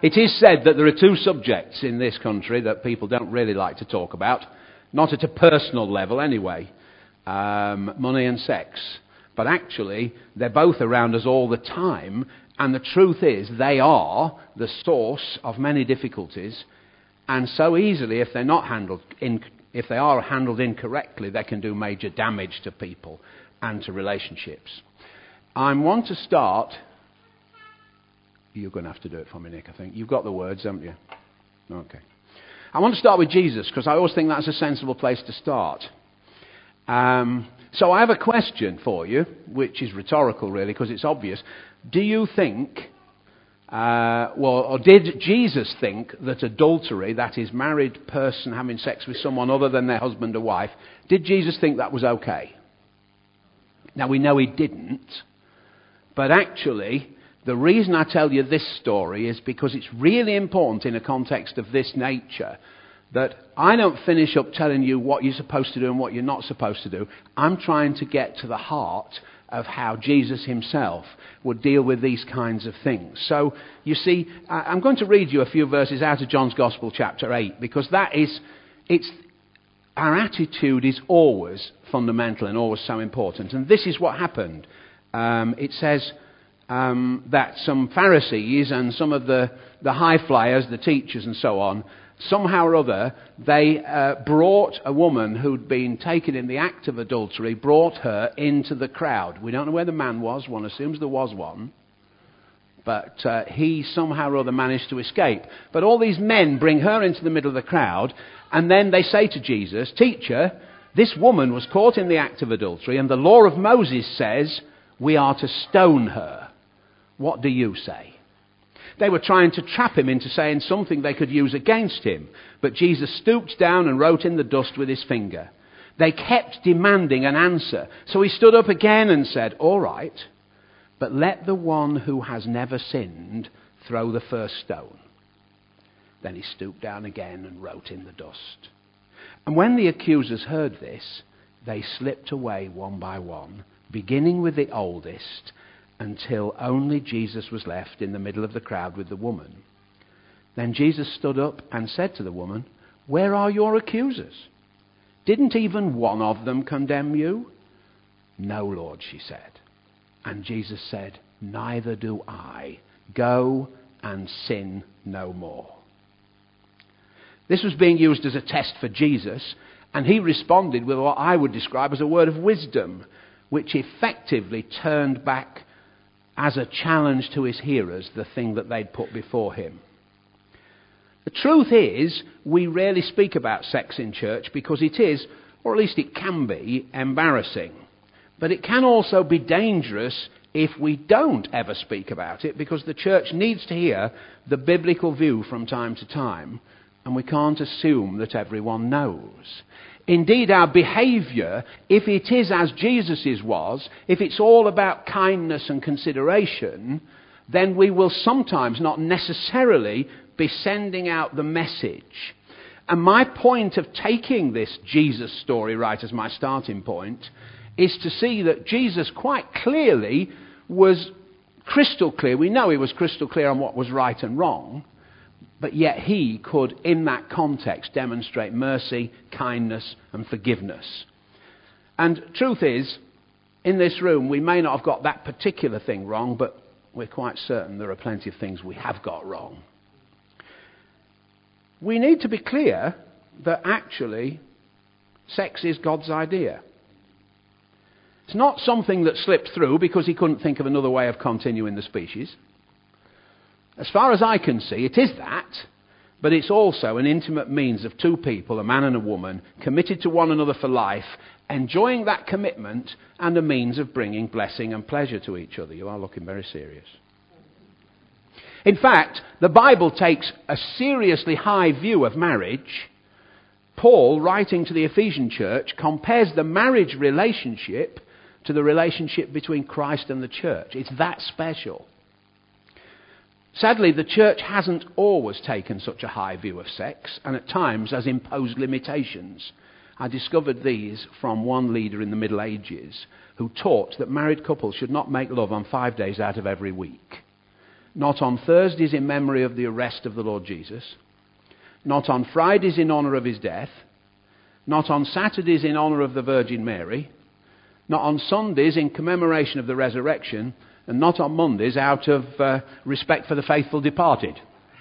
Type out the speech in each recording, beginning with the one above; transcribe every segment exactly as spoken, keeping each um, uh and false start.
It is said that there are two subjects in this country that people don't really like to talk about, not at a personal level anyway, um, money and sex. But actually, they're both around us all the time, and the truth is they are the source of many difficulties, and so easily, if they're not handled in, if they are handled incorrectly, they can do major damage to people and to relationships. I want to start... You're going to have to do it for me, Nick, I think. You've got the words, haven't you? Okay. I want to start with Jesus, because I always think that's a sensible place to start. Um, so I have a question for you, which is rhetorical, really, because it's obvious. Do you think, uh, well, or did Jesus think that adultery, that is, married person having sex with someone other than their husband or wife, did Jesus think that was okay? Now, we know he didn't, but actually... the reason I tell you this story is because it's really important in a context of this nature that I don't finish up telling you what you're supposed to do and what you're not supposed to do. I'm trying to get to the heart of how Jesus himself would deal with these kinds of things. So, you see, I'm going to read you a few verses out of John's Gospel, chapter eight, because that is, it's, our attitude is always fundamental and always so important. And this is what happened. Um, it says... Um, that some Pharisees and some of the, the high flyers, the teachers and so on, somehow or other, they uh, brought a woman who'd been taken in the act of adultery, brought her into the crowd. We don't know where the man was. One assumes there was one. But uh, he somehow or other managed to escape. But all these men bring her into the middle of the crowd, and then they say to Jesus, "Teacher, this woman was caught in the act of adultery, and the law of Moses says we are to stone her. What do you say?" They were trying to trap him into saying something they could use against him. But Jesus stooped down and wrote in the dust with his finger. They kept demanding an answer. So he stood up again and said, "All right, but let the one who has never sinned throw the first stone." Then he stooped down again and wrote in the dust. And when the accusers heard this, they slipped away one by one, beginning with the oldest, until only Jesus was left in the middle of the crowd with the woman. Then Jesus stood up and said to the woman, "Where are your accusers? Didn't even one of them condemn you?" "No, Lord," she said. And Jesus said, "Neither do I. Go and sin no more." This was being used as a test for Jesus, and he responded with what I would describe as a word of wisdom, which effectively turned back as a challenge to his hearers the thing that they'd put before him. The truth is, we rarely speak about sex in church because it is, or at least it can be, embarrassing. But it can also be dangerous if we don't ever speak about it, because the church needs to hear the biblical view from time to time, and we can't assume that everyone knows. Indeed, our behaviour, if it is as Jesus's was, if it's all about kindness and consideration, then we will sometimes not necessarily be sending out the message. And my point of taking this Jesus story right as my starting point is to see that Jesus quite clearly was crystal clear. We know he was crystal clear on what was right and wrong. But yet he could, in that context, demonstrate mercy, kindness and forgiveness. And truth is, in this room, we may not have got that particular thing wrong, but we're quite certain there are plenty of things we have got wrong. We need to be clear that actually sex is God's idea. It's not something that slipped through because he couldn't think of another way of continuing the species. As far as I can see, it is that, but it's also an intimate means of two people, a man and a woman, committed to one another for life, enjoying that commitment, and a means of bringing blessing and pleasure to each other. You are looking very serious. In fact, the Bible takes a seriously high view of marriage. Paul, writing to the Ephesian church, compares the marriage relationship to the relationship between Christ and the church. It's that special. Sadly, the church hasn't always taken such a high view of sex, and at times has imposed limitations. I discovered these from one leader in the Middle Ages who taught that married couples should not make love on five days out of every week. Not on Thursdays in memory of the arrest of the Lord Jesus. Not on Fridays in honour of his death. Not on Saturdays in honour of the Virgin Mary. Not on Sundays in commemoration of the resurrection. And not on Mondays out of uh, respect for the faithful departed.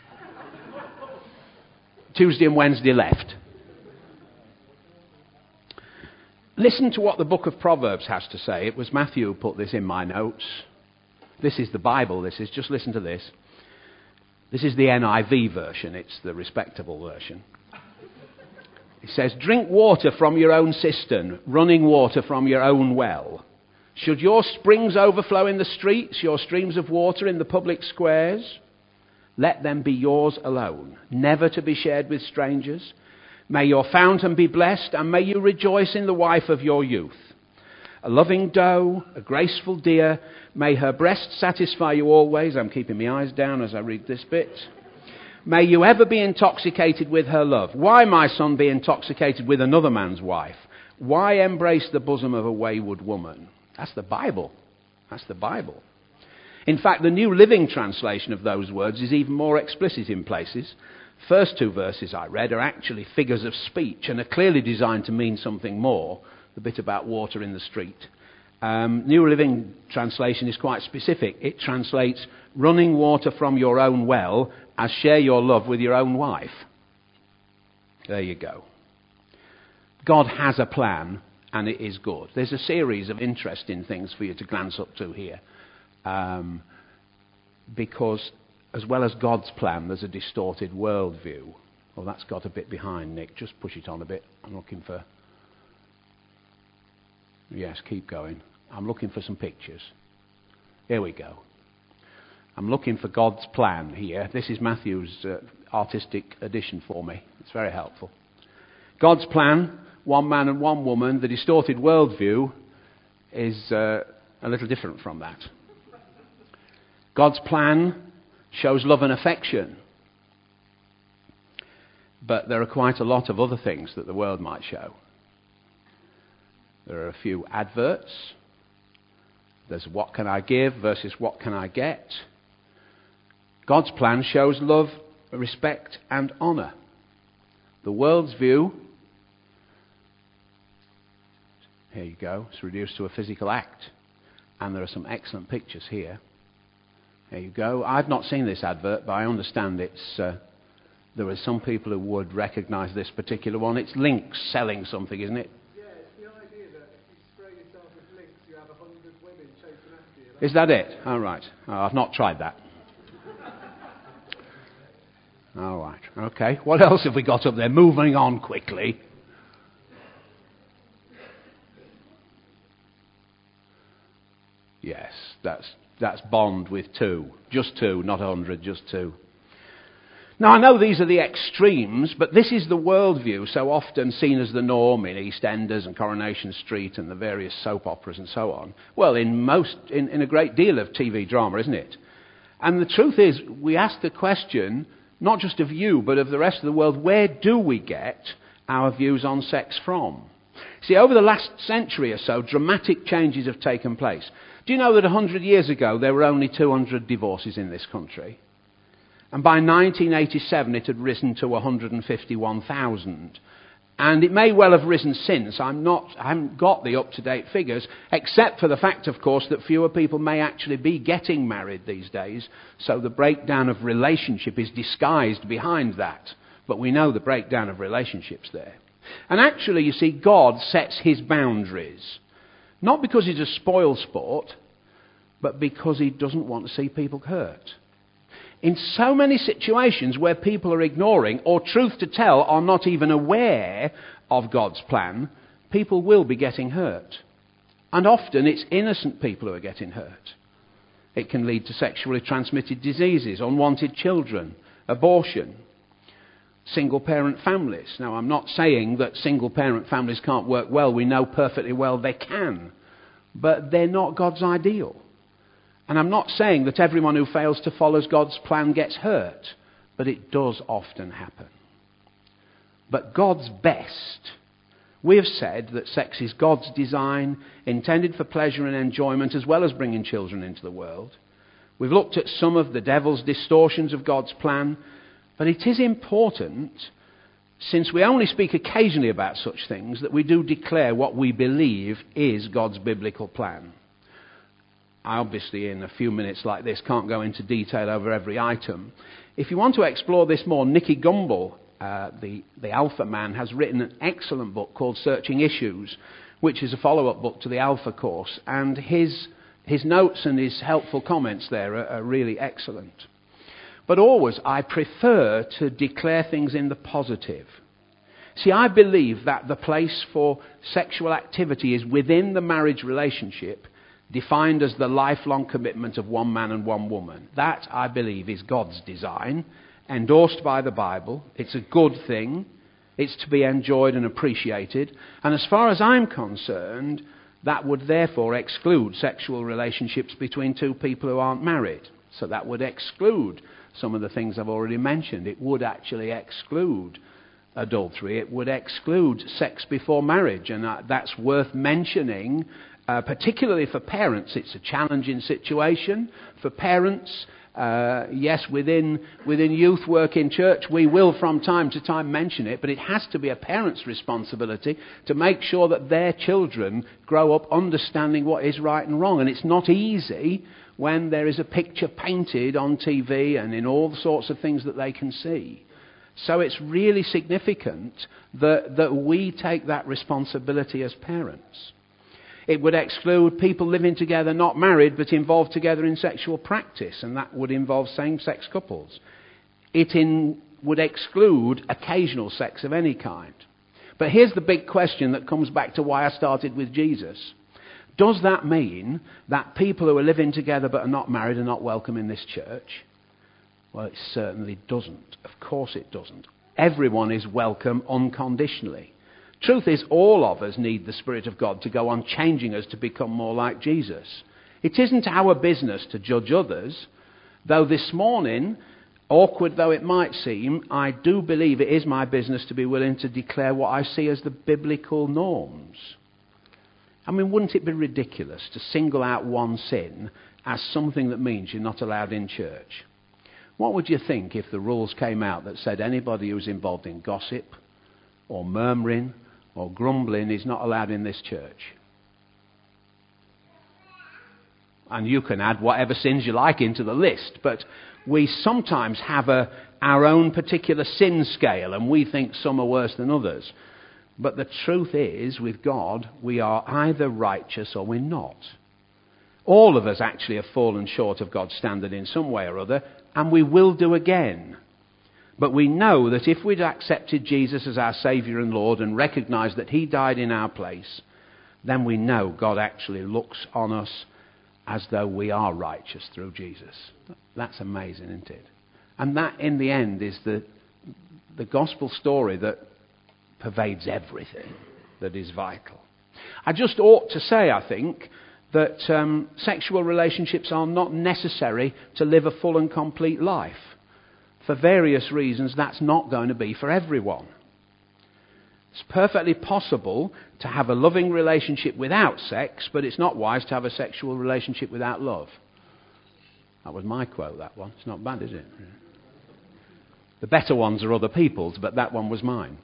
Tuesday and Wednesday left. Listen to what the book of Proverbs has to say. It was Matthew who put this in my notes. This is the Bible, this is. Just listen to this. This is the N I V version. It's the respectable version. It says, drink water from your own cistern, running water from your own well. Should your springs overflow in the streets, your streams of water in the public squares? Let them be yours alone, never to be shared with strangers. May your fountain be blessed, and may you rejoice in the wife of your youth. A loving doe, a graceful deer, may her breast satisfy you always. I'm keeping my eyes down as I read this bit. May you ever be intoxicated with her love. Why, my son, be intoxicated with another man's wife? Why embrace the bosom of a wayward woman? That's the Bible. That's the Bible. In fact, the New Living Translation of those words is even more explicit in places. First two verses I read are actually figures of speech and are clearly designed to mean something more. The bit about water in the street. Um, New Living Translation is quite specific. It translates running water from your own well as share your love with your own wife. There you go. God has a plan and it is good. There's a series of interesting things for you to glance up to here. Um, because as well as God's plan, there's a distorted worldview. Well, that's got a bit behind, Nick. Just push it on a bit. I'm looking for... Yes, keep going. I'm looking for some pictures. Here we go. I'm looking for God's plan here. This is Matthew's uh, artistic edition for me. It's very helpful. God's plan, one man and one woman. The distorted worldview is uh, a little different from that. God's plan shows love and affection. But there are quite a lot of other things that the world might show. There are a few adverts. There's what can I give versus what can I get. God's plan shows love, respect and honour. The world's view, here you go, it's reduced to a physical act. And there are some excellent pictures here. There you go. I've not seen this advert, but I understand it's... Uh, there are some people who would recognise this particular one. It's Lynx selling something, isn't it? Is that it? All right. Oh, I've not tried that. All right. Okay. What else have we got up there? Moving on quickly. Yes, that's that's Bond with two. Just two, not a hundred, just two. Now, I know these are the extremes, but this is the worldview so often seen as the norm in EastEnders and Coronation Street and the various soap operas and so on. Well, in most, in, in a great deal of T V drama, isn't it? And the truth is, we ask the question, not just of you, but of the rest of the world, where do we get our views on sex from? See, over the last century or so, dramatic changes have taken place. Do you know that one hundred years ago, there were only two hundred divorces in this country? And by nineteen eighty-seven, it had risen to one hundred fifty-one thousand. And it may well have risen since. I'm not, I haven't got the up-to-date figures, except for the fact, of course, that fewer people may actually be getting married these days. So the breakdown of relationship is disguised behind that. But we know the breakdown of relationships there. And actually, you see, God sets his boundaries. Not because he's a spoil sport, but because he doesn't want to see people hurt. In so many situations where people are ignoring, or truth to tell, are not even aware of God's plan, people will be getting hurt. And often it's innocent people who are getting hurt. It can lead to sexually transmitted diseases, unwanted children, abortion, single-parent families. Now, I'm not saying that single-parent families can't work well. We know perfectly well they can. But they're not God's ideal. And I'm not saying that everyone who fails to follow God's plan gets hurt, but it does often happen. But God's best. We have said that sex is God's design, intended for pleasure and enjoyment, as well as bringing children into the world. We've looked at some of the devil's distortions of God's plan, but it is important, since we only speak occasionally about such things, that we do declare what we believe is God's biblical plan. I obviously, in a few minutes like this, can't go into detail over every item. If you want to explore this more, Nicky Gumbel, uh, the, the Alpha man, has written an excellent book called Searching Issues, which is a follow-up book to the Alpha course, and his, his notes and his helpful comments there are, are really excellent. But always, I prefer to declare things in the positive. See, I believe that the place for sexual activity is within the marriage relationship, defined as the lifelong commitment of one man and one woman. That, I believe, is God's design, endorsed by the Bible. It's a good thing. It's to be enjoyed and appreciated. And as far as I'm concerned, that would therefore exclude sexual relationships between two people who aren't married. So that would exclude some of the things I've already mentioned. It would actually exclude adultery. It would exclude sex before marriage. And that's worth mentioning, uh, particularly for parents. It's a challenging situation for parents. Uh, yes, within within youth work in church, we will from time to time mention it, but it has to be a parent's responsibility to make sure that their children grow up understanding what is right and wrong. And it's not easy when there is a picture painted on T V and in all the sorts of things that they can see. So it's really significant that, that we take that responsibility as parents. It would exclude people living together, not married, but involved together in sexual practice, and that would involve same-sex couples. It in, would exclude occasional sex of any kind. But here's the big question that comes back to why I started with Jesus. Does that mean that people who are living together but are not married are not welcome in this church? Well, it certainly doesn't. Of course it doesn't. Everyone is welcome unconditionally. Truth is, all of us need the Spirit of God to go on changing us to become more like Jesus. It isn't our business to judge others, though this morning, awkward though it might seem, I do believe it is my business to be willing to declare what I see as the biblical norms. I mean, wouldn't it be ridiculous to single out one sin as something that means you're not allowed in church? What would you think if the rules came out that said anybody who's involved in gossip or murmuring or grumbling is not allowed in this church? And you can add whatever sins you like into the list, but we sometimes have a, our own particular sin scale, and we think some are worse than others. But the truth is, with God, we are either righteous or we're not. All of us actually have fallen short of God's standard in some way or other, and we will do again. But we know that if we'd accepted Jesus as our Saviour and Lord and recognised that He died in our place, then we know God actually looks on us as though we are righteous through Jesus. That's amazing, isn't it? And that, in the end, is the, the gospel story that pervades everything that is vital. I just ought to say, I think, that um, sexual relationships are not necessary to live a full and complete life. For various reasons, that's not going to be for everyone. It's perfectly possible to have a loving relationship without sex, but it's not wise to have a sexual relationship without love. That was my quote, that one. It's not bad, is it? The better ones are other people's, but that one was mine.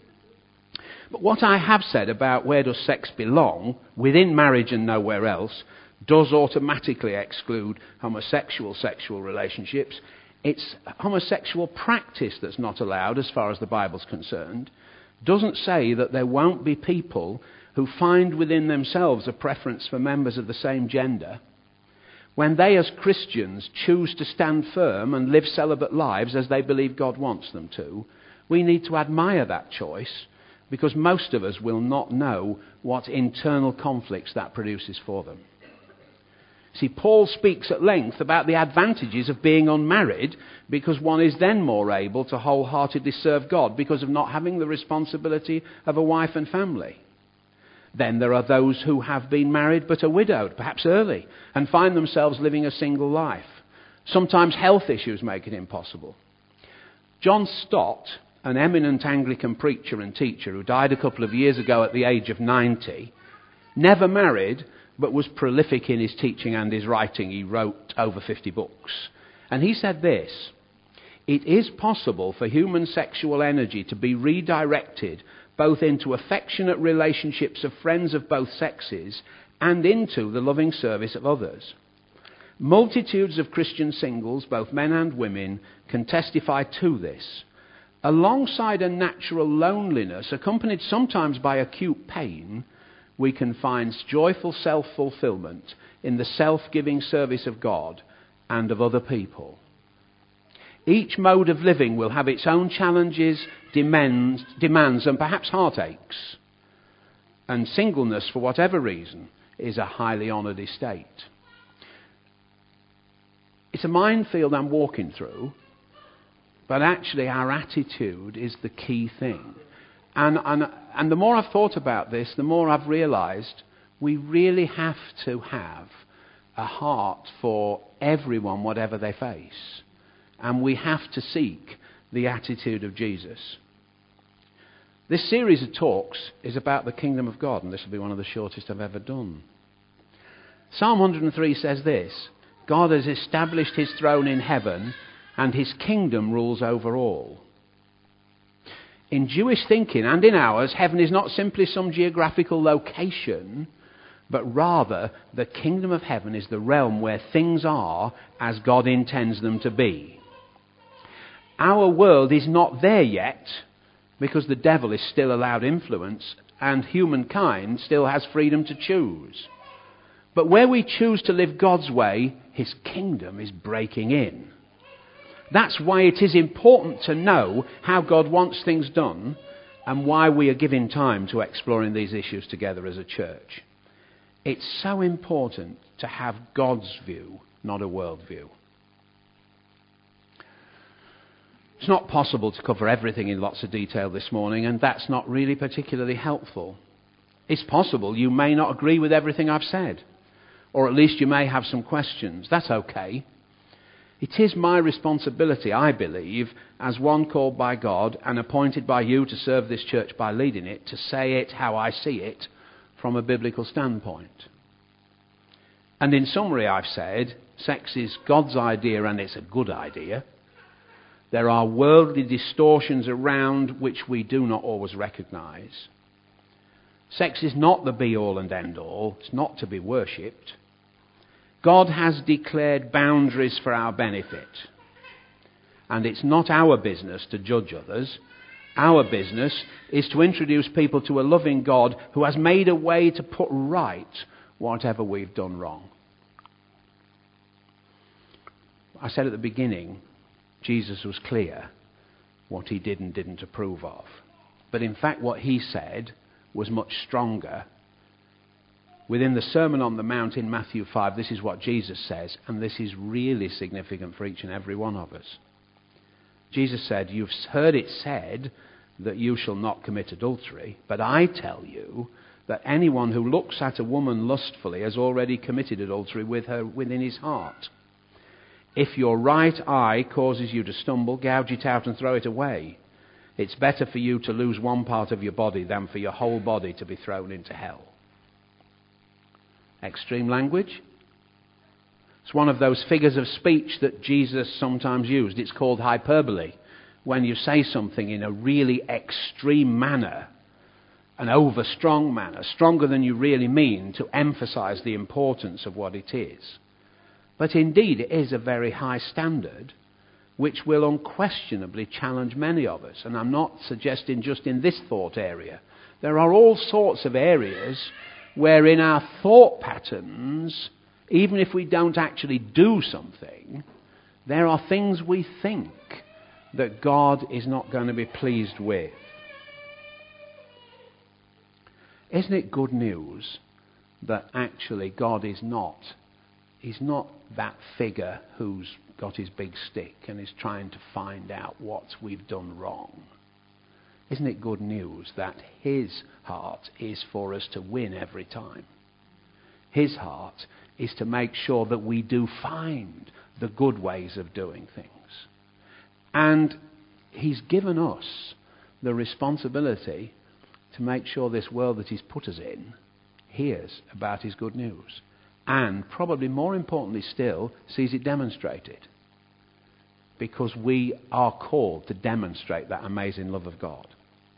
But what I have said about where does sex belong, within marriage and nowhere else, does automatically exclude homosexual sexual relationships. It's homosexual practice that's not allowed as far as the Bible's concerned. Doesn't say that there won't be people who find within themselves a preference for members of the same gender. When they as Christians choose to stand firm and live celibate lives as they believe God wants them to, we need to admire that choice, because most of us will not know what internal conflicts that produces for them. See, Paul speaks at length about the advantages of being unmarried, because one is then more able to wholeheartedly serve God because of not having the responsibility of a wife and family. Then there are those who have been married but are widowed, perhaps early, and find themselves living a single life. Sometimes health issues make it impossible. John Stott, an eminent Anglican preacher and teacher who died a couple of years ago at the age of ninety, never married, but was prolific in his teaching and his writing. He wrote over fifty books. And he said this: "It is possible for human sexual energy to be redirected both into affectionate relationships of friends of both sexes and into the loving service of others. Multitudes of Christian singles, both men and women, can testify to this. Alongside a natural loneliness, accompanied sometimes by acute pain, we can find joyful self-fulfillment in the self-giving service of God and of other people. Each mode of living will have its own challenges, demands, demands and perhaps heartaches. And singleness, for whatever reason, is a highly honoured estate." It's a minefield I'm walking through, but actually our attitude is the key thing. And, and, and the more I've thought about this, the more I've realised we really have to have a heart for everyone, whatever they face. And we have to seek the attitude of Jesus. This series of talks is about the kingdom of God, and this will be one of the shortest I've ever done. Psalm one hundred three says this: "God has established his throne in heaven, and his kingdom rules over all." In Jewish thinking and in ours, heaven is not simply some geographical location, but rather the kingdom of heaven is the realm where things are as God intends them to be. Our world is not there yet because the devil is still allowed influence and humankind still has freedom to choose. But where we choose to live God's way, his kingdom is breaking in. That's why it is important to know how God wants things done and why we are giving time to exploring these issues together as a church. It's so important to have God's view, not a world view. It's not possible to cover everything in lots of detail this morning, and that's not really particularly helpful. It's possible you may not agree with everything I've said, or at least you may have some questions. That's okay. It is my responsibility, I believe, as one called by God and appointed by you to serve this church by leading it, to say it how I see it from a biblical standpoint. And in summary, I've said, sex is God's idea and it's a good idea. There are worldly distortions around which we do not always recognise. Sex is not the be-all and end-all. It's not to be worshipped. God has declared boundaries for our benefit. And it's not our business to judge others. Our business is to introduce people to a loving God who has made a way to put right whatever we've done wrong. I said at the beginning, Jesus was clear what he did and didn't approve of. But in fact, what he said was much stronger. Within the Sermon on the Mount in Matthew five, this is what Jesus says, and this is really significant for each and every one of us. Jesus said, "You've heard it said that you shall not commit adultery, but I tell you that anyone who looks at a woman lustfully has already committed adultery with her within his heart. If your right eye causes you to stumble, gouge it out and throw it away. It's better for you to lose one part of your body than for your whole body to be thrown into hell." Extreme language. It's one of those figures of speech that Jesus sometimes used. It's called hyperbole. When you say something in a really extreme manner, an over-strong manner, stronger than you really mean, to emphasize the importance of what it is. But indeed, it is a very high standard, which will unquestionably challenge many of us. And I'm not suggesting just in this thought area. There are all sorts of areas where in our thought patterns, even if we don't actually do something, there are things we think that God is not going to be pleased with. Isn't it good news that actually God is not He's not that figure who's got his big stick and is trying to find out what we've done wrong? Isn't it good news that his heart is for us to win every time? His heart is to make sure that we do find the good ways of doing things. And he's given us the responsibility to make sure this world that he's put us in hears about his good news. And probably more importantly still, sees it demonstrated. Because we are called to demonstrate that amazing love of God.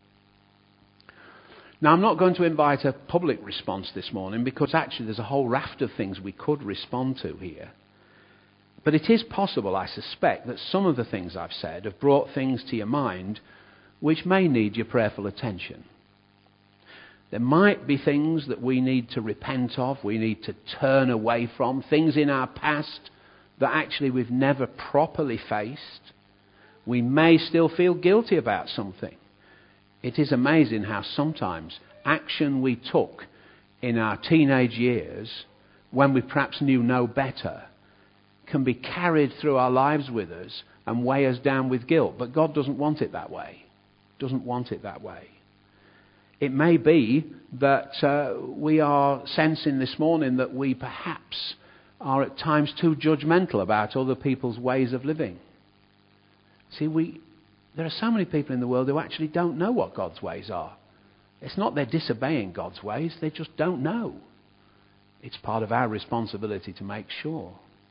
Now, I'm not going to invite a public response this morning because actually there's a whole raft of things we could respond to here. But it is possible, I suspect, that some of the things I've said have brought things to your mind which may need your prayerful attention. There might be things that we need to repent of, we need to turn away from, things in our past that actually we've never properly faced. We may still feel guilty about something. It is amazing how sometimes action we took in our teenage years, when we perhaps knew no better, can be carried through our lives with us and weigh us down with guilt. But God doesn't want it that way. Doesn't want it that way. It may be that uh, we are sensing this morning that we perhaps are at times too judgmental about other people's ways of living. See, we there are so many people in the world who actually don't know what God's ways are. It's not they're disobeying God's ways, they just don't know. It's part of our responsibility to make sure.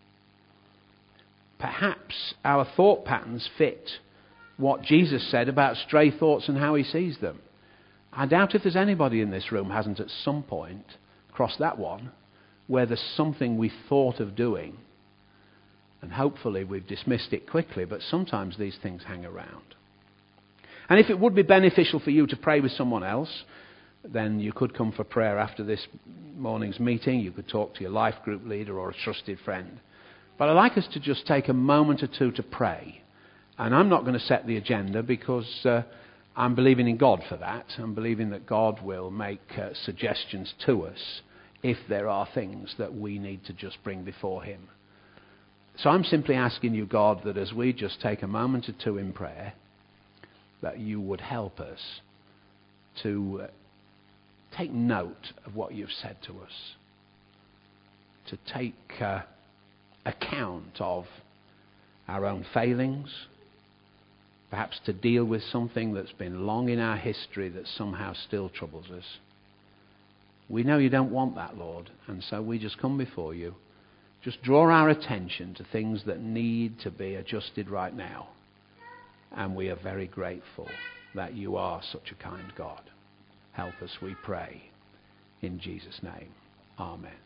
Perhaps our thought patterns fit what Jesus said about stray thoughts and how he sees them. I doubt if there's anybody in this room hasn't at some point crossed that one, where there's something we thought of doing, and hopefully we've dismissed it quickly, but sometimes these things hang around. And if it would be beneficial for you to pray with someone else, then you could come for prayer after this morning's meeting. You could talk to your life group leader or a trusted friend. But I'd like us to just take a moment or two to pray. And I'm not going to set the agenda because uh, I'm believing in God for that. I'm believing that God will make uh, suggestions to us if there are things that we need to just bring before him. So I'm simply asking you, God, that as we just take a moment or two in prayer, that you would help us to uh, take note of what you've said to us, to take uh, account of our own failings, perhaps to deal with something that's been long in our history that somehow still troubles us. We know you don't want that, Lord, and so we just come before you. Just draw our attention to things that need to be adjusted right now. And we are very grateful that you are such a kind God. Help us, we pray. In Jesus' name, amen.